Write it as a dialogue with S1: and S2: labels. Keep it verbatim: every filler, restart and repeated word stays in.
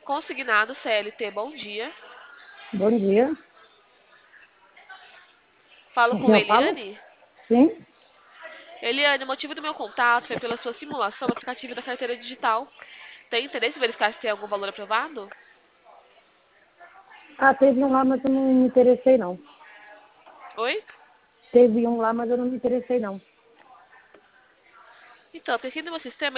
S1: Consignado C L T, bom dia.
S2: Bom dia.
S1: Falo
S2: Com
S1: com
S2: quem eu falo?
S1: Eliane.
S2: Sim?
S1: Eliane, o motivo do meu contato foi pela sua simulação aplicativa da carteira digital. Tem interesse em verificar se tem algum valor aprovado?
S2: Ah, teve um lá, mas eu não me interessei, não.
S1: Oi?
S2: Teve um lá, mas eu não me interessei, não.
S1: Então, porque aqui no meu sistema